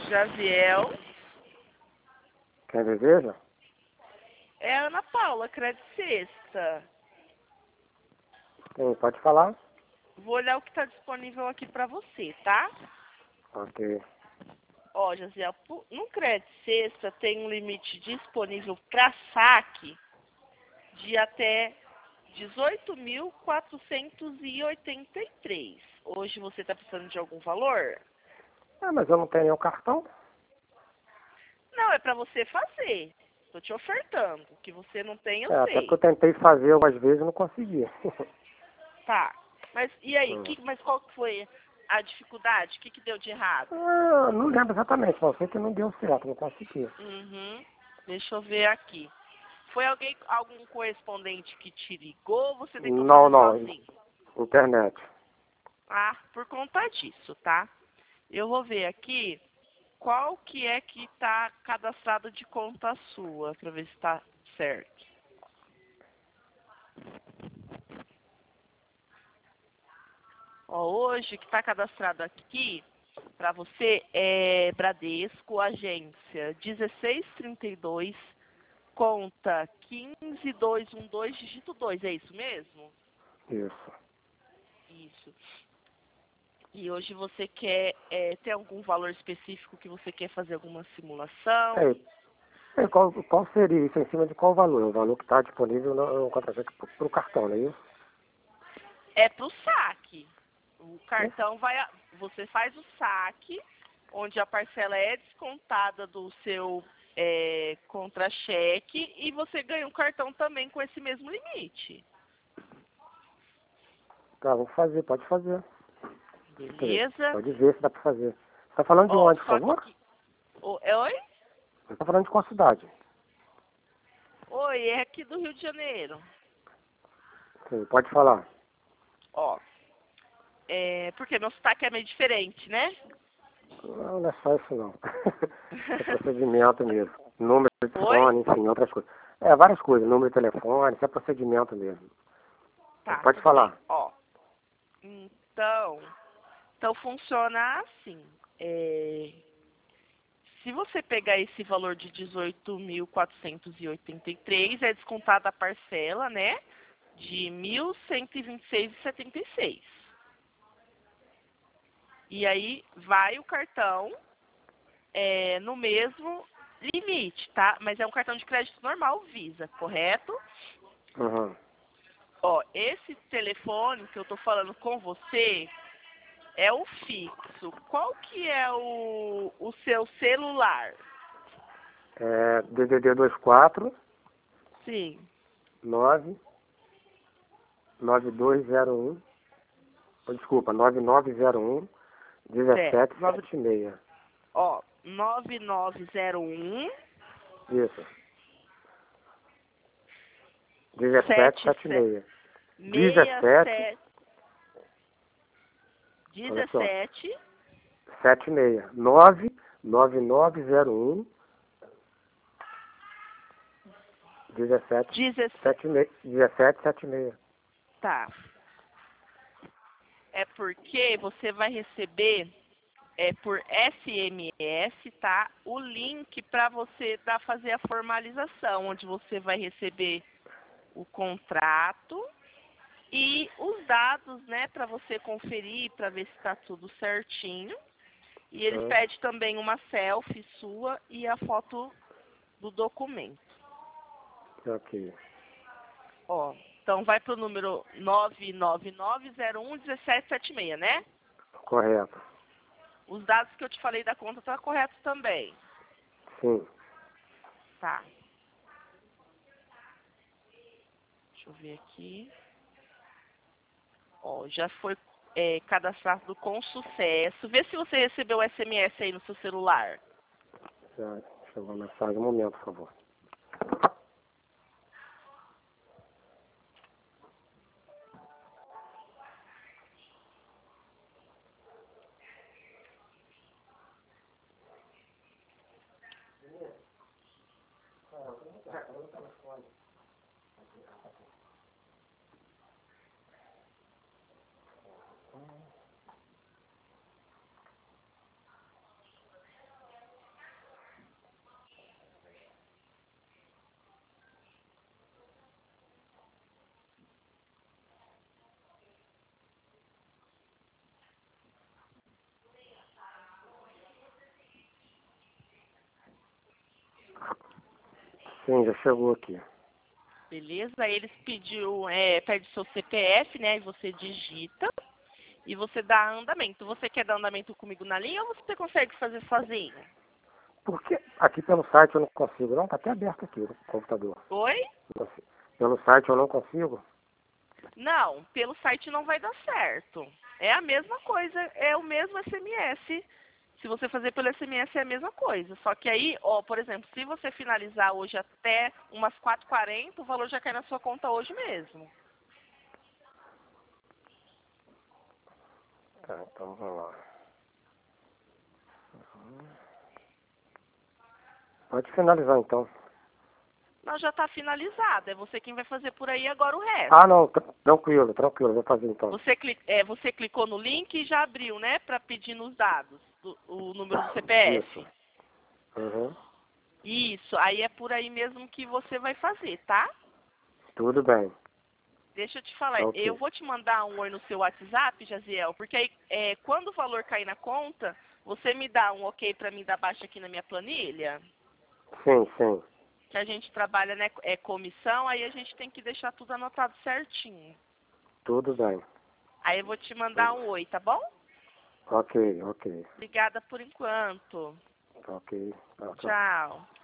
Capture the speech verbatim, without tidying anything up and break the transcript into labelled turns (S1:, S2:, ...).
S1: Jaziel.
S2: Quem deseja?
S1: É a Ana Paula, Crédito Sexta.
S2: Quem pode falar?
S1: Vou olhar o que está disponível aqui para você, tá?
S2: Ok.
S1: Ó, Jaziel, pu- no Crédito Sexta tem um limite disponível para saque de até dezoito mil quatrocentos e oitenta e três. Hoje você está precisando de algum valor?
S2: Ah, mas eu não tenho nenhum cartão.
S1: Não, é para você fazer. Estou te ofertando. O que você não tem, eu
S2: É, até
S1: sei.
S2: porque eu tentei fazer algumas vezes e não consegui.
S1: Tá. Mas e aí?
S2: Hum.
S1: Que, mas qual que foi a dificuldade? O que, que deu de errado?
S2: Ah, não lembro exatamente, só sei que não deu certo, não consegui.
S1: Uhum. Deixa eu ver aqui. Foi alguém, algum correspondente que te ligou ou você tentou
S2: Não,
S1: fazer
S2: não,
S1: sozinho?
S2: internet.
S1: Ah, por conta disso, tá? Eu vou ver aqui qual que é que tá cadastrado de conta sua, pra ver se tá certo. Ó, hoje que tá cadastrado aqui pra você é Bradesco, agência dezesseis trinta e dois, conta quinze dois um dois, dígito dois, é isso mesmo?
S2: Isso.
S1: Isso. E hoje você quer, é, ter algum valor específico que você quer fazer alguma simulação?
S2: É, é, qual, qual seria isso? Em cima de qual valor? O valor que está disponível no, no contra-cheque para o cartão, não é isso?
S1: É pro saque. O cartão vai, a- você faz o saque, onde a parcela é descontada do seu é, contra-cheque e você ganha um cartão também com esse mesmo limite.
S2: Tá, vou fazer, pode fazer. Quer dizer,
S1: Beleza?
S2: pode ver se dá para fazer. Você está falando de
S1: Ó,
S2: onde, por
S1: só
S2: favor?
S1: que... Ô, é, oi?
S2: Você está falando de qual cidade?
S1: Oi, é aqui do Rio de Janeiro.
S2: Sim, pode falar.
S1: Ó, é, porque meu sotaque é meio diferente, né?
S2: Não, não é só isso não. É procedimento mesmo. Número de
S1: Oi?
S2: telefone, enfim, outras coisas. É, várias coisas. Número de telefone, isso é procedimento mesmo. Mas
S1: Tá,
S2: pode
S1: tudo bem.
S2: falar.
S1: Ó, então, então funciona assim. É, se você pegar esse valor de dezoito mil quatrocentos e oitenta e três, é descontada a parcela, né? De mil cento e vinte e seis reais e setenta e seis. E aí vai o cartão é, no mesmo limite, tá? Mas é um cartão de crédito normal, Visa, correto?
S2: Uhum.
S1: Ó, esse telefone que eu tô falando com você é o fixo. Qual que é o, o seu celular?
S2: É D D D vinte e quatro,
S1: Sim.
S2: nove, nove dois zero um, oh, desculpa, nove nove zero um,
S1: Certo.
S2: dezessete
S1: Nove-
S2: setenta e seis.
S1: Ó, nove nove zero um
S2: Isso. dezessete
S1: sete
S2: setenta e seis.
S1: seis
S2: dezessete,
S1: sete
S2: olha só,
S1: dezessete
S2: setenta e seis. nove nove nove zero um, dezessete
S1: dezessete.
S2: setenta e seis. dezessete setenta e seis.
S1: Tá. É porque você vai receber é por S M S, tá? O link para você dar fazer a formalização, onde você vai receber o contrato e os dados, né, para você conferir, para ver se está tudo certinho. E eles
S2: Hum,
S1: pedem também uma selfie sua e a foto do documento.
S2: ok.
S1: Ó, então vai pro número nove nove nove zero um um sete sete seis, né?
S2: Correto.
S1: Os dados que eu te falei da conta tá correto também.
S2: Sim.
S1: Tá. Deixa eu ver aqui. Ó, já foi é, cadastrado com sucesso. Vê se você recebeu o S M S aí no seu celular.
S2: Já chegou a mensagem. Um momento, por favor. Sim, já chegou aqui.
S1: Beleza? Aí eles pediu, é, pede seu C P F, né? E você digita e você dá andamento. Você quer dar andamento comigo na linha ou você consegue fazer sozinho?
S2: Porque aqui pelo site eu não consigo, não? Tá até aberto aqui no computador.
S1: Oi?
S2: Não consigo. Pelo site eu não consigo?
S1: Não, pelo site não vai dar certo. É a mesma coisa, é o mesmo S M S. Se você fazer pelo S M S é a mesma coisa. Só que aí, ó, por exemplo, se você finalizar hoje até umas quatro e quarenta, o valor já cai na sua conta hoje mesmo.
S2: Tá, então vamos lá. Pode finalizar então.
S1: Não, já está finalizado. É você quem vai fazer por aí agora o resto.
S2: Ah, não, tr- tranquilo, tranquilo, vou fazer então.
S1: Você, cli é, você clicou no link e já abriu, né? Para pedir nos dados, do, o número do C P F.
S2: Isso. Uhum.
S1: Isso, aí é por aí mesmo que você vai fazer, tá?
S2: Tudo bem.
S1: Deixa eu te falar,
S2: Tá ok.
S1: eu vou te mandar um oi no seu WhatsApp, Jaziel, porque aí é, quando o valor cair na conta, você me dá um ok para mim dar baixa aqui na minha planilha,
S2: Sim, sim.
S1: que a gente trabalha, né, é comissão, aí a gente tem que deixar tudo anotado certinho.
S2: Tudo bem.
S1: Aí eu vou te mandar
S2: Tudo.
S1: um oi, tá bom?
S2: Ok, ok.
S1: Obrigada por enquanto.
S2: Ok. Tá, tá.
S1: Tchau.